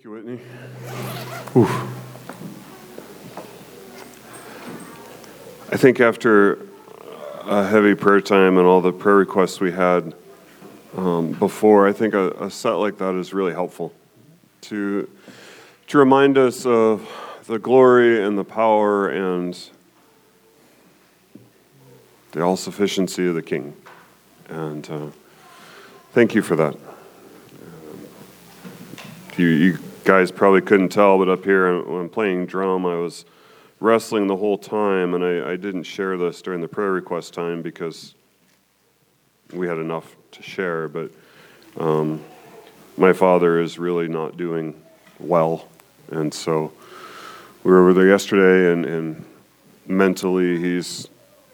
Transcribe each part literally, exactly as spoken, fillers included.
Thank you, Whitney. Oof. I think after a heavy prayer time and all the prayer requests we had um, before, I think a, a set like that is really helpful to to remind us of the glory and the power and the all-sufficiency of the King. And uh, thank you for that. You, you guys probably couldn't tell, but up here when I'm playing drum, I was wrestling the whole time, and I, I didn't share this during the prayer request time because we had enough to share, but um, my father is really not doing well, and so we were over there yesterday, and, and mentally he's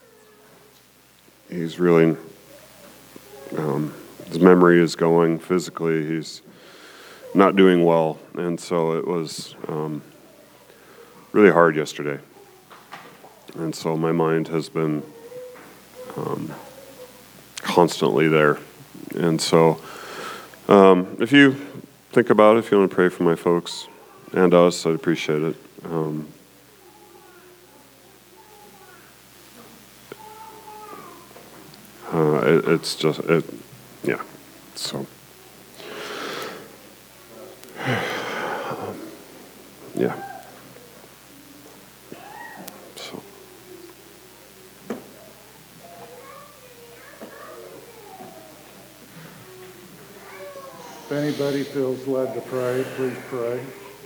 he's really, um, his memory is going, physically he's not doing well, and so it was um, really hard yesterday. And so my mind has been um, constantly there. And so um, if you think about it, if you want to pray for my folks and us, I'd appreciate it. Um, uh, it it's just, it, yeah, so. Yeah. So. If anybody feels led to pray, please pray.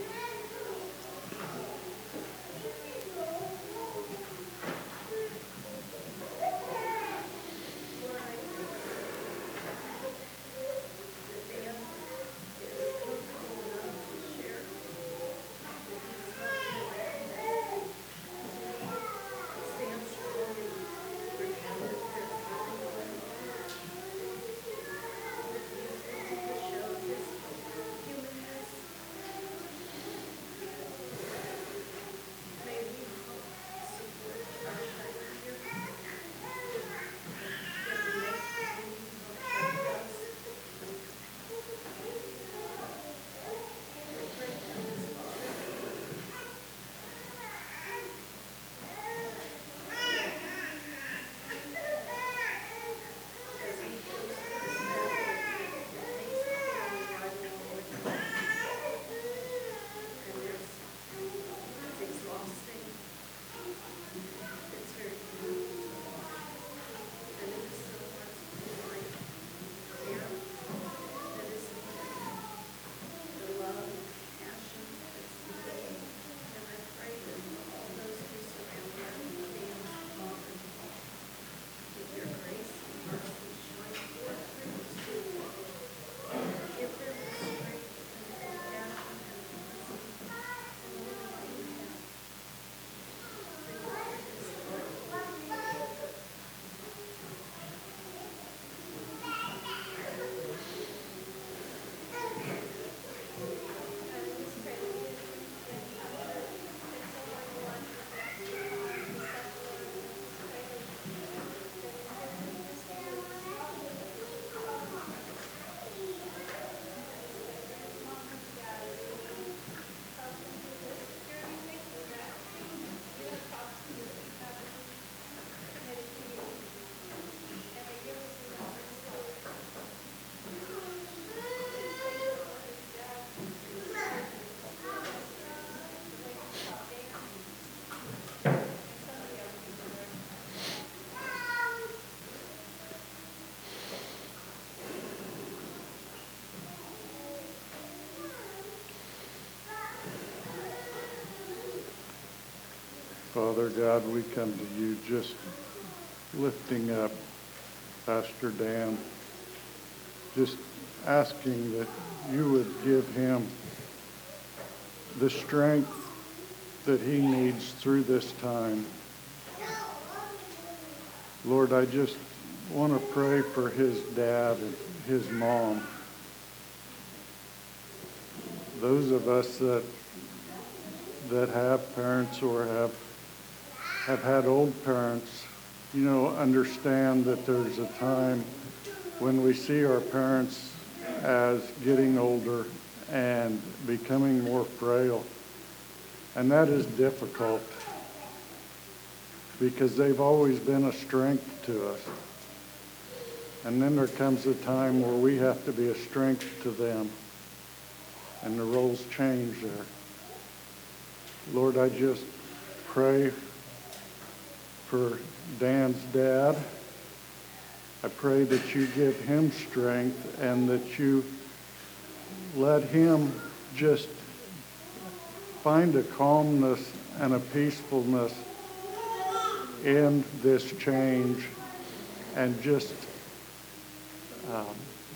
Father God, we come to you just lifting up Pastor Dan, just asking that you would give him the strength that he needs through this time. Lord, I just want to pray for his dad and his mom. Those of us that that have parents or have have had old parents, you know, understand that there's a time when we see our parents as getting older and becoming more frail. And that is difficult because they've always been a strength to us. And then there comes a time where we have to be a strength to them, and the roles change there. Lord, I just pray for Dan's dad. I pray that you give him strength and that you let him just find a calmness and a peacefulness in this change, and just um,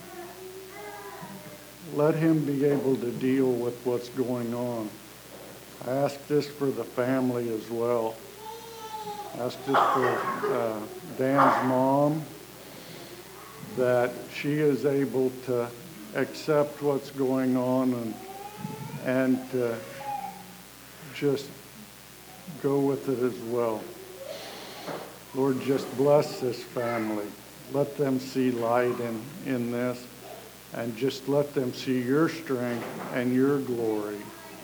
let him be able to deal with what's going on. I ask this for the family as well. I ask this for uh, Dan's mom, that she is able to accept what's going on and and uh, just go with it as well. Lord, just bless this family. Let them see light in, in this, and just let them see your strength and your glory.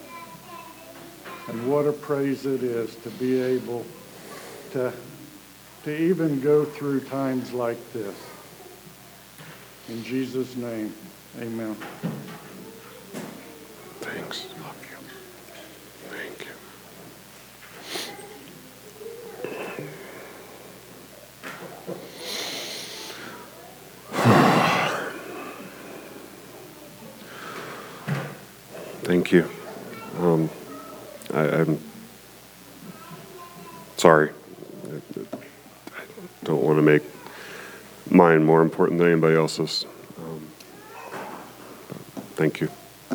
And what a praise it is to be able to, to even go through times like this. In Jesus' name, amen. Thanks. Love you. Thank you. Thank you. Um, I, I'm sorry. I, I don't want to make mine more important than anybody else's. Um, thank you.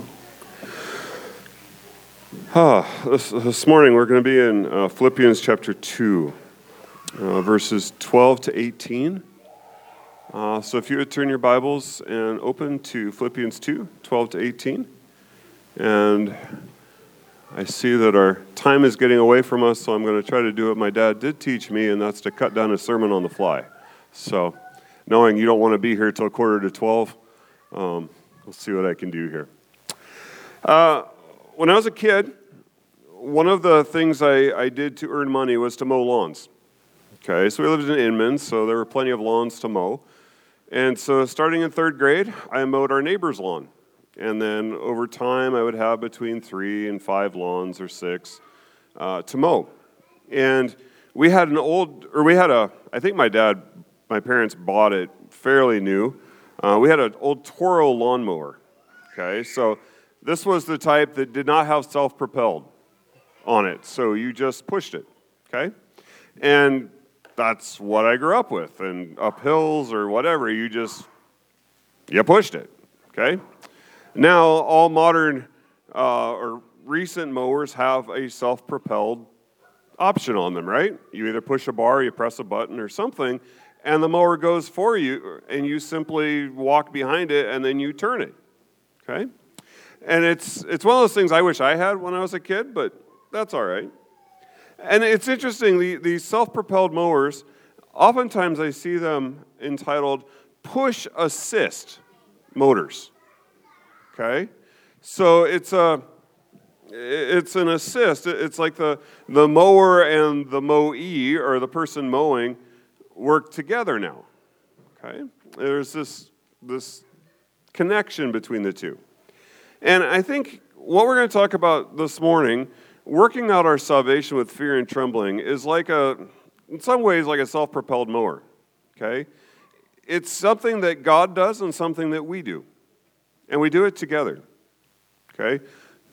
Ah, this, this morning we're going to be in uh, Philippians chapter two, uh, verses twelve to eighteen. Uh, so if you would turn your Bibles and open to Philippians two, twelve to eighteen. And I see that our time is getting away from us, so I'm going to try to do what my dad did teach me, and that's to cut down a sermon on the fly. So knowing you don't want to be here till quarter to twelve, um, we'll see what I can do here. Uh, when I was a kid, one of the things I, I did to earn money was to mow lawns. Okay, so we lived in Inman, so there were plenty of lawns to mow. And so starting in third grade, I mowed our neighbor's lawn. And then over time, I would have between three and five lawns or six uh, to mow. And we had an old, or we had a, I think my dad, my parents bought it fairly new. Uh, we had an old Toro lawnmower. Okay, so this was the type that did not have self-propelled on it. So you just pushed it. Okay, and that's what I grew up with. And up hills or whatever, you just, you pushed it. Okay. Now, all modern uh, or recent mowers have a self-propelled option on them, right? You either push a bar, you press a button or something, and the mower goes for you, and you simply walk behind it, and then you turn it, okay? And it's it's one of those things I wish I had when I was a kid, but that's all right. And it's interesting, the, these self-propelled mowers, oftentimes I see them entitled push-assist motors. Okay, so it's a it's an assist. It's like the the mower and the mowee, or the person mowing, work together now. Okay, there's this this connection between the two, and I think what we're going to talk about this morning, working out our salvation with fear and trembling, is like a in some ways like a self-propelled mower. Okay, it's something that God does and something that we do. And we do it together, okay?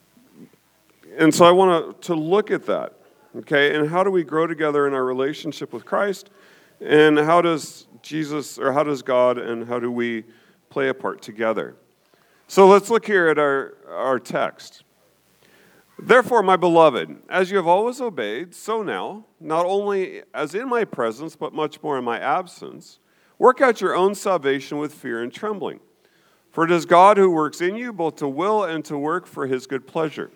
And so I want to, to look at that, okay? And how do we grow together in our relationship with Christ? And how does Jesus, or how does God, and how do we play a part together? So let's look here at our, our text. Therefore, my beloved, as you have always obeyed, so now, not only as in my presence, but much more in my absence, work out your own salvation with fear and trembling. For it is God who works in you both to will and to work for his good pleasure.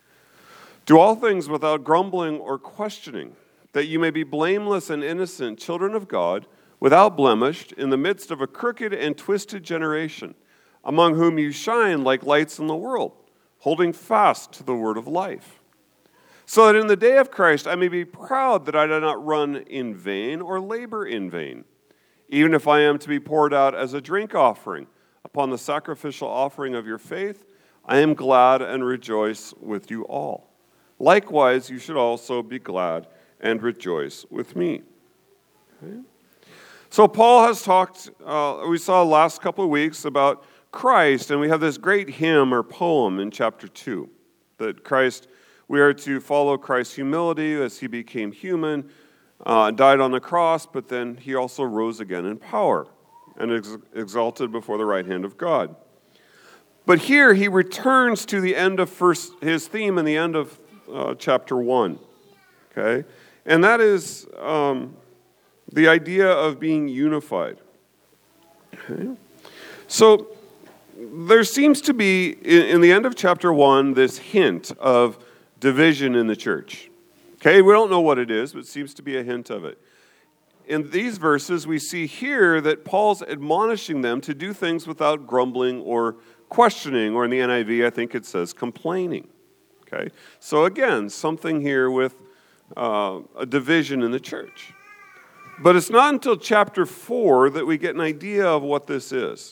Do all things without grumbling or questioning, that you may be blameless and innocent children of God, without blemish, in the midst of a crooked and twisted generation, among whom you shine like lights in the world, holding fast to the word of life, so that in the day of Christ I may be proud that I did not run in vain or labor in vain. Even if I am to be poured out as a drink offering upon the sacrificial offering of your faith, I am glad and rejoice with you all. Likewise, you should also be glad and rejoice with me. Okay? So Paul has talked, uh, we saw last couple of weeks about Christ, and we have this great hymn or poem in chapter two, that Christ, we are to follow Christ's humility as he became human, uh, died on the cross, but then he also rose again in power and ex- exalted before the right hand of God. But here he returns to the end of first, his theme in the end of uh, chapter one, okay? And that is um, the idea of being unified. Okay? So there seems to be, in, in the end of chapter one, this hint of division in the church. Okay, we don't know what it is, but it seems to be a hint of it. In these verses, we see here that Paul's admonishing them to do things without grumbling or questioning, or in the N I V, I think it says complaining. Okay, so again, something here with uh, a division in the church. But it's not until chapter four that we get an idea of what this is.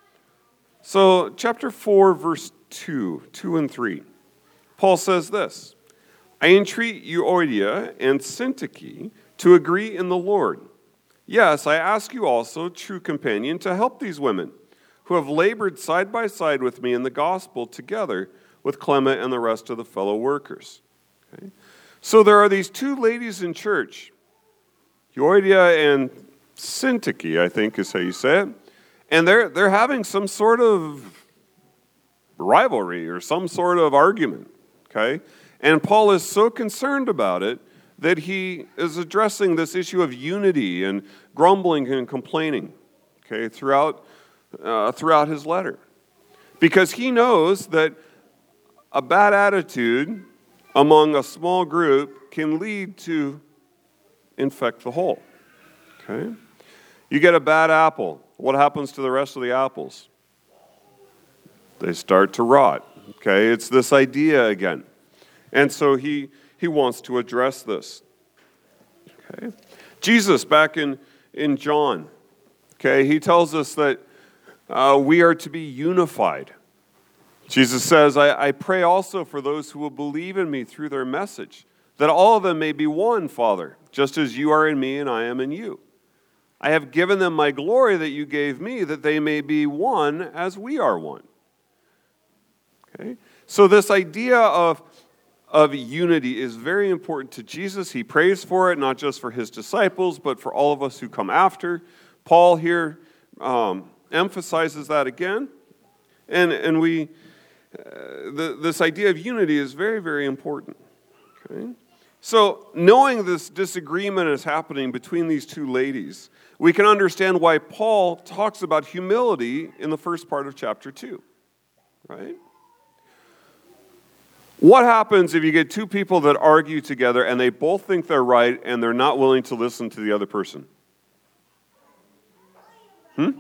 So, chapter four, verse two, two and three. Paul says this, I entreat Euodia and Syntyche to agree in the Lord. Yes, I ask you also, true companion, to help these women who have labored side by side with me in the gospel together with Clement and the rest of the fellow workers. Okay? So there are these two ladies in church, Euodia and Syntyche, I think is how you say it, and they're they're having some sort of rivalry or some sort of argument. Okay? And Paul is so concerned about it that he is addressing this issue of unity and grumbling and complaining, okay, throughout, uh, throughout his letter. Because he knows that a bad attitude among a small group can lead to infect the whole, okay? You get a bad apple. What happens to the rest of the apples? They start to rot. Okay, it's this idea again. And so he, he wants to address this. Okay. Jesus, back in, in John, okay, he tells us that uh, we are to be unified. Jesus says, I, I pray also for those who will believe in me through their message, that all of them may be one, Father, just as you are in me and I am in you. I have given them my glory that you gave me, that they may be one as we are one. Okay? So this idea of, of unity is very important to Jesus. He prays for it, not just for his disciples, but for all of us who come after. Paul here um, emphasizes that again. And, and we, uh, the, this idea of unity is very, very important. Okay? So knowing this disagreement is happening between these two ladies, we can understand why Paul talks about humility in the first part of chapter two. Right? What happens if you get two people that argue together and they both think they're right and they're not willing to listen to the other person? Hmm?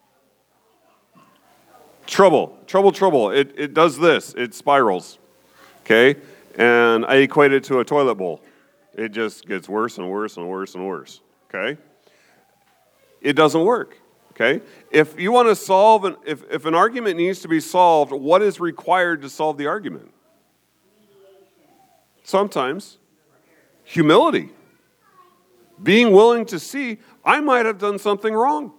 Trouble. Trouble, trouble. It, it does this. It spirals. Okay? And I equate it to a toilet bowl. It just gets worse and worse and worse and worse. Okay? It doesn't work. Okay? If you want to solve, an, if, if an argument needs to be solved, what is required to solve the argument? Sometimes humility. Being willing to see, I might have done something wrong.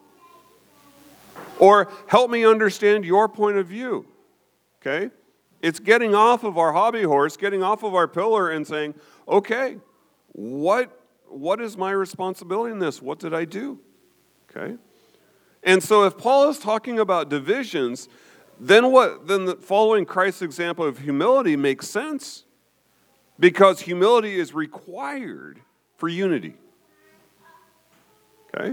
Or help me understand your point of view. Okay? It's getting off of our hobby horse, getting off of our pillar and saying, okay, what, what is my responsibility in this? What did I do? Okay? And so if Paul is talking about divisions, then what? Then the, following Christ's example of humility makes sense. Because humility is required for unity. Okay?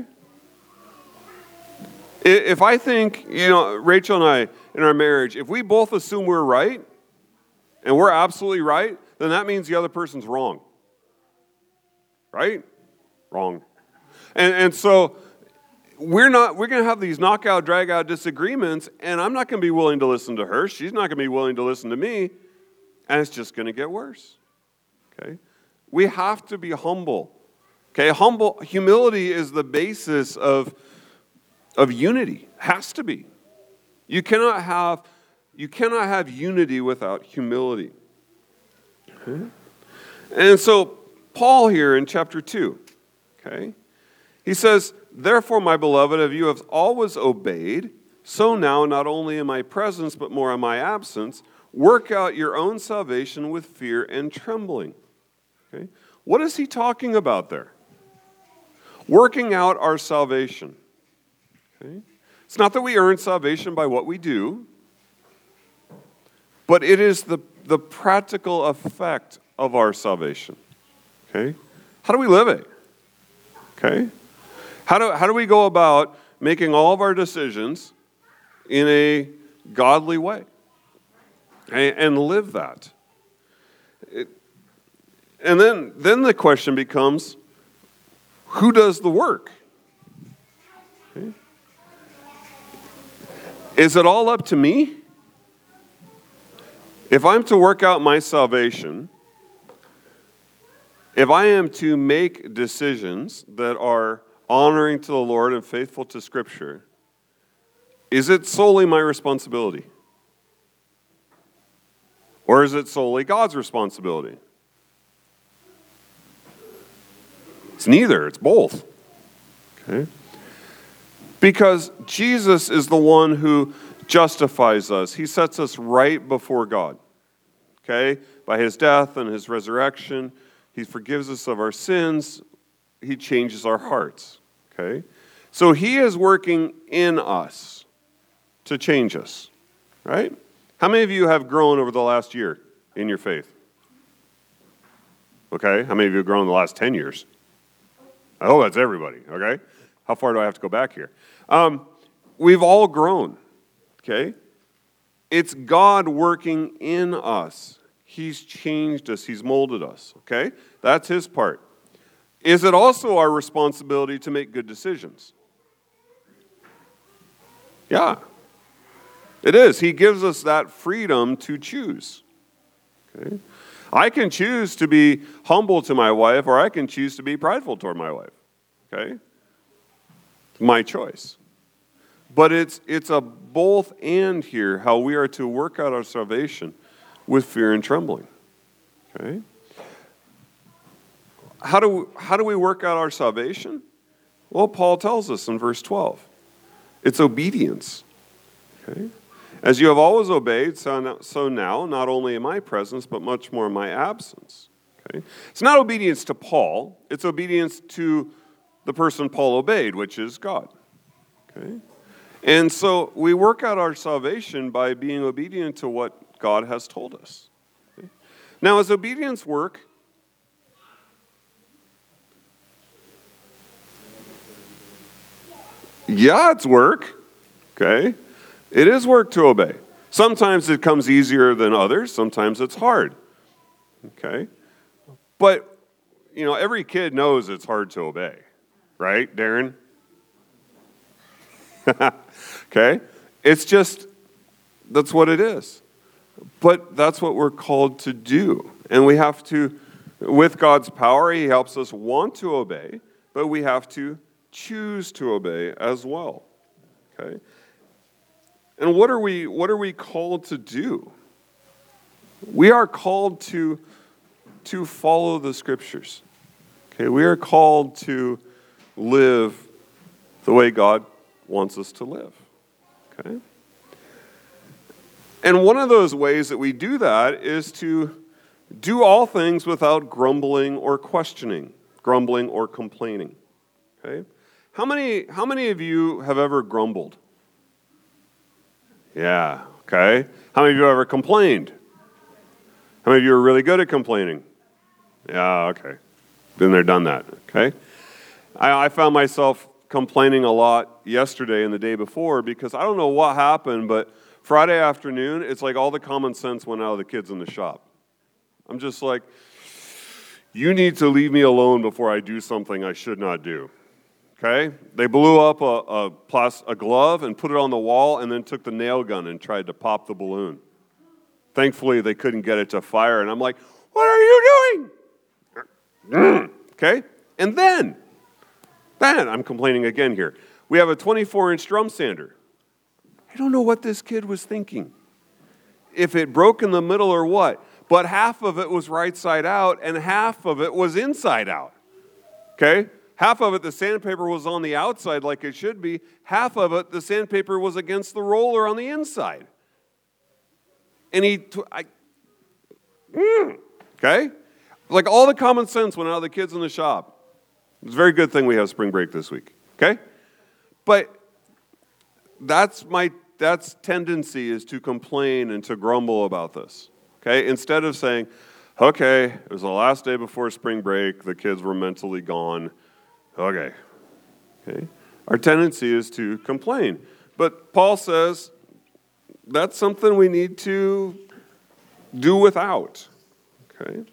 If I think, you know, Rachel and I, in our marriage, if we both assume we're right, and we're absolutely right, then that means the other person's wrong. Right? Wrong. And, and so, we're not, we're going to have these knockout, drag out disagreements, and I'm not going to be willing to listen to her. She's not going to be willing to listen to me, and it's just going to get worse. Okay? We have to be humble. Okay? Humble, humility is the basis of, of unity. Has to be. You cannot have, you cannot have unity without humility. Okay? And so, Paul here in chapter two, okay, he says, therefore, my beloved, if you have always obeyed, so now, not only in my presence, but more in my absence, work out your own salvation with fear and trembling. Okay? What is he talking about there? Working out our salvation. Okay? It's not that we earn salvation by what we do, but it is the, the practical effect of our salvation. Okay? How do we live it? Okay? How do, how do we go about making all of our decisions in a godly way and, and live that? It, and then, then the question becomes, who does the work? Okay? Is it all up to me? If I'm to work out my salvation, if I am to make decisions that are honoring to the Lord and faithful to Scripture, is it solely my responsibility? Or is it solely God's responsibility? It's neither, it's both. Okay? Because Jesus is the one who justifies us. He sets us right before God. Okay? By his death and his resurrection, he forgives us of our sins. He changes our hearts. Okay? So he is working in us to change us. Right? How many of you have grown over the last year in your faith? Okay? How many of you have grown in the last ten years? I hope that's everybody. Okay? How far do I have to go back here? Um, we've all grown. Okay? It's God working in us. He's changed us. He's molded us. Okay? That's his part. Is it also our responsibility to make good decisions? Yeah. It is. He gives us that freedom to choose. Okay? I can choose to be humble to my wife, or I can choose to be prideful toward my wife. Okay? It's my choice. But it's it's a both and here, how we are to work out our salvation with fear and trembling. Okay? How do, how do we work out our salvation? Well, Paul tells us in verse twelve. It's obedience. Okay? As you have always obeyed, so now, so now, not only in my presence, but much more in my absence. Okay? It's not obedience to Paul. It's obedience to the person Paul obeyed, which is God. Okay? And so we work out our salvation by being obedient to what God has told us. Okay? Now, does obedience work? Yeah, it's work. Okay? It is work to obey. Sometimes it comes easier than others. Sometimes it's hard. Okay? But, you know, every kid knows it's hard to obey. Right, Darren? Okay? It's just, that's what it is. But that's what we're called to do. And we have to, with God's power, he helps us want to obey, but we have to choose to obey as well. Okay? And what are we what are we called to do? We are called to, to follow the Scriptures. Okay, we are called to live the way God wants us to live. Okay? And one of those ways that we do that is to do all things without grumbling or questioning, grumbling or complaining. Okay? How many, how many of you have ever grumbled? Yeah, okay. How many of you have ever complained? How many of you are really good at complaining? Yeah, okay. Been there, done that, okay? I, I found myself complaining a lot yesterday and the day before because I don't know what happened, but Friday afternoon, it's like all the common sense went out of the kids in the shop. I'm just like, you need to leave me alone before I do something I should not do. Okay? They blew up a, a, plas- a glove and put it on the wall and then took the nail gun and tried to pop the balloon. Thankfully, they couldn't get it to fire. And I'm like, what are you doing? Okay? And then, then, I'm complaining again here. We have a twenty-four inch drum sander. I don't know what this kid was thinking. If it broke in the middle or what. But half of it was right side out and half of it was inside out. Okay? Half of it, the sandpaper was on the outside like it should be. Half of it, the sandpaper was against the roller on the inside. And he, t- I, mm, okay? Like all the common sense went out of the kids in the shop. It's a very good thing we have spring break this week, okay? But that's my, that's tendency is to complain and to grumble about this, okay? Instead of saying, okay, it was the last day before spring break, the kids were mentally gone. Okay. Okay. Our tendency is to complain. But Paul says that's something we need to do without. Okay.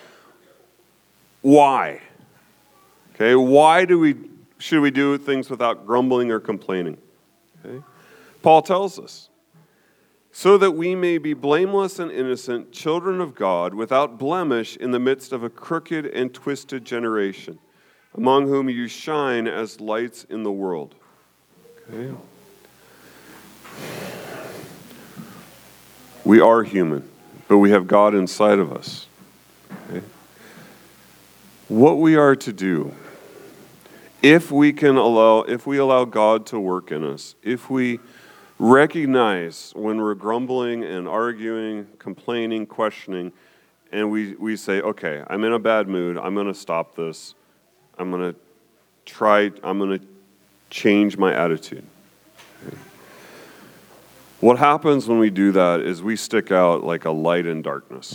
Why? Okay. Why do we should we do things without grumbling or complaining? Okay. Paul tells us, so that we may be blameless and innocent, children of God, without blemish in the midst of a crooked and twisted generation, among whom you shine as lights in the world. Okay. We are human, but we have God inside of us. Okay. What we are to do, if we can allow, if we allow God to work in us, if we recognize when we're grumbling and arguing, complaining, questioning, and we, we say, okay, I'm in a bad mood, I'm going to stop this. I'm going to try, I'm going to change my attitude. Okay. What happens when we do that is we stick out like a light in darkness.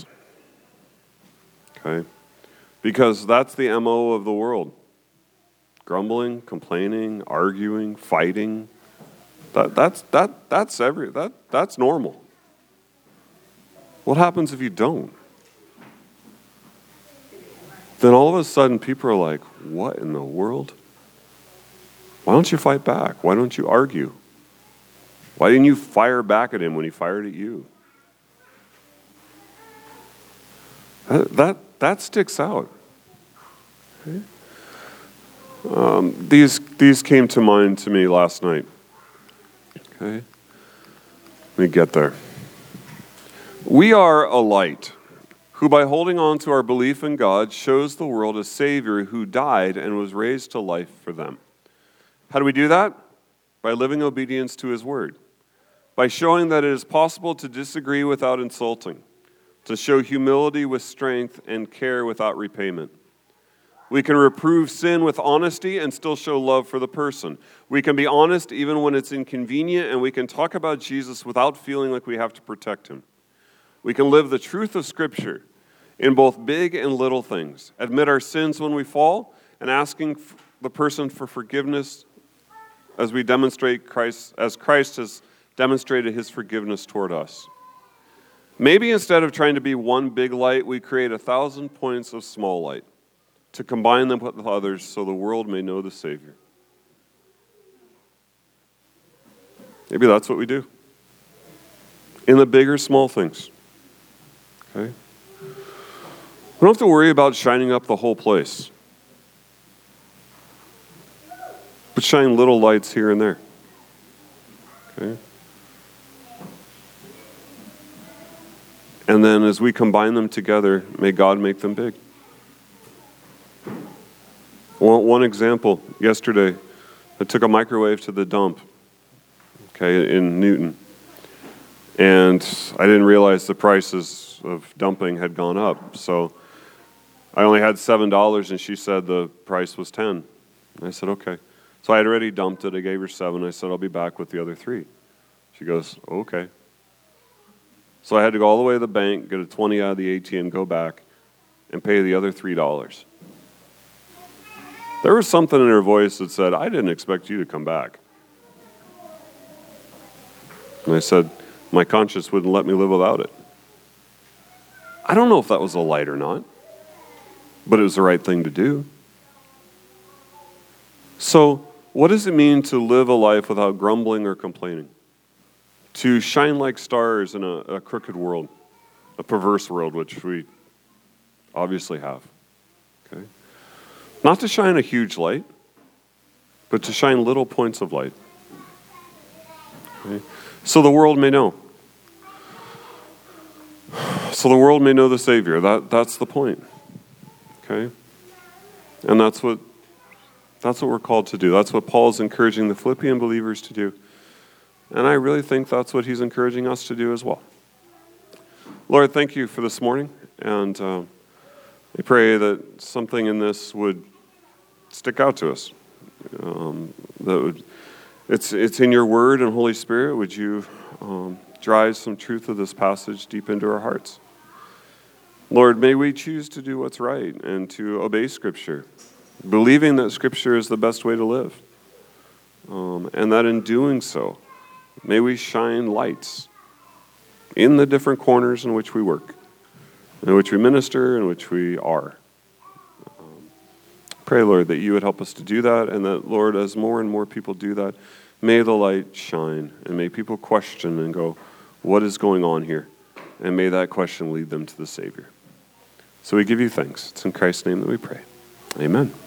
Okay? Because that's the M O of the world. Grumbling, complaining, arguing, fighting. That, that's, that, that's, every, that, that's normal. What happens if you don't? Then all of a sudden people are like, what in the world? Why don't you fight back? Why don't you argue? Why didn't you fire back at him when he fired at you? That, that, that sticks out. Okay. Um, these, these came to mind to me last night. Okay. Let me get there. We are a light, who by holding on to our belief in God shows the world a Savior who died and was raised to life for them. How do we do that? By living obedience to His Word. By showing that it is possible to disagree without insulting, to show humility with strength and care without repayment. We can reprove sin with honesty and still show love for the person. We can be honest even when it's inconvenient, and we can talk about Jesus without feeling like we have to protect Him. We can live the truth of Scripture in both big and little things, admit our sins when we fall, and asking the person for forgiveness as we demonstrate Christ, as Christ has demonstrated His forgiveness toward us. Maybe instead of trying to be one big light, we create a thousand points of small light to combine them with others so the world may know the Savior. Maybe that's what we do. In the big or small things. Okay? We don't have to worry about shining up the whole place. But shine little lights here and there. Okay? And then as we combine them together, may God make them big. One, one example, yesterday, I took a microwave to the dump, okay, in Newton. And I didn't realize the prices of dumping had gone up. So I only had seven dollars, and she said the price was ten. And I said, okay. So I had already dumped it. I gave her seven. I said, I'll be back with the other three. She goes, okay. So I had to go all the way to the bank, get a twenty out of the A T M, go back, and pay the other three dollars. There was something in her voice that said, I didn't expect you to come back. And I said, my conscience wouldn't let me live without it. I don't know if that was a light or not, but it was the right thing to do. So, what does it mean to live a life without grumbling or complaining? To shine like stars in a, a crooked world, a perverse world, which we obviously have. Okay? Not to shine a huge light, but to shine little points of light. Okay? So the world may know. So the world may know the Savior. That, that's the point. Okay? And that's what that's what we're called to do. That's what Paul is encouraging the Philippian believers to do. And I really think that's what he's encouraging us to do as well. Lord, thank you for this morning. And uh, I pray that something in this would stick out to us. Um, that would, it's, it's in your word and Holy Spirit. Would you um, drive some truth of this passage deep into our hearts? Lord, may we choose to do what's right and to obey Scripture, believing that Scripture is the best way to live. Um, and that in doing so, may we shine lights in the different corners in which we work, in which we minister, in which we are. Um, pray, Lord, that you would help us to do that, and that, Lord, as more and more people do that, may the light shine, and may people question and go, what is going on here? And may that question lead them to the Savior. So we give you thanks. It's in Christ's name that we pray. Amen.